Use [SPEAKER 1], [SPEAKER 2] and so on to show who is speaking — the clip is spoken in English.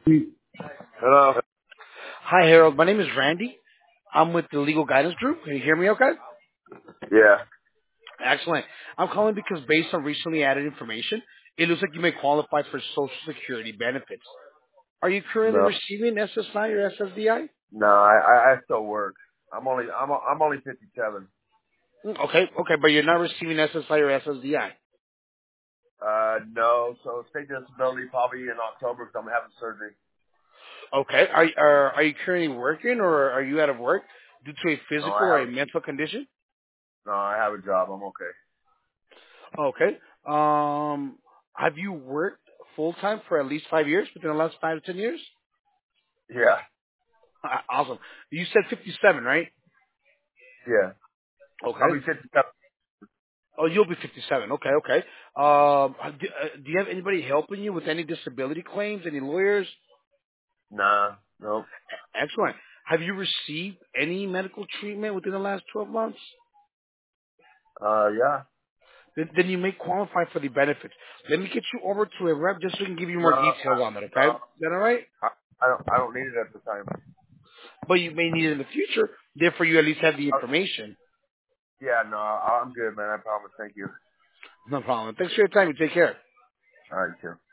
[SPEAKER 1] Hello.
[SPEAKER 2] Hi, Harold. My name is Randy. I'm with the Legal Guidance Group. Can you hear me okay?
[SPEAKER 1] Yeah.
[SPEAKER 2] Excellent. I'm calling because based on recently added information, it looks like you may qualify for Social Security benefits. Are you currently
[SPEAKER 1] No.
[SPEAKER 2] receiving SSI or SSDI?
[SPEAKER 1] No. I still work. I'm only 57.
[SPEAKER 2] Okay, but you're not receiving SSI or SSDI.
[SPEAKER 1] No. So state disability probably in October because I'm having surgery.
[SPEAKER 2] Okay. Are you currently working or are you out of work due to a
[SPEAKER 1] No,
[SPEAKER 2] physical
[SPEAKER 1] I
[SPEAKER 2] or
[SPEAKER 1] have.
[SPEAKER 2] a mental condition?
[SPEAKER 1] No, I have a job. I'm okay.
[SPEAKER 2] Okay. Have you worked full time for at least 5 years within the last 5 to 10 years?
[SPEAKER 1] Yeah.
[SPEAKER 2] Awesome. You said 57, right?
[SPEAKER 1] Yeah. I'll
[SPEAKER 2] Okay.
[SPEAKER 1] be 57.
[SPEAKER 2] Oh, you'll be 57. Okay. Do you have anybody helping you with any disability claims? Any lawyers?
[SPEAKER 1] Nah. Nope.
[SPEAKER 2] Excellent. Have you received any medical treatment within the last 12 months?
[SPEAKER 1] Yeah.
[SPEAKER 2] Then you may qualify for the benefits. Let me get you over to a rep just so we can give you
[SPEAKER 1] No.
[SPEAKER 2] more details on it, okay?
[SPEAKER 1] No.
[SPEAKER 2] Is that all right?
[SPEAKER 1] I don't need it at the time.
[SPEAKER 2] But you may need it in the future. Therefore, you at least have the
[SPEAKER 1] Uh,
[SPEAKER 2] information.
[SPEAKER 1] yeah. No. I'm good, man. I promise. Thank you.
[SPEAKER 2] No problem. Thanks for your time. You take care.
[SPEAKER 1] All right. Too.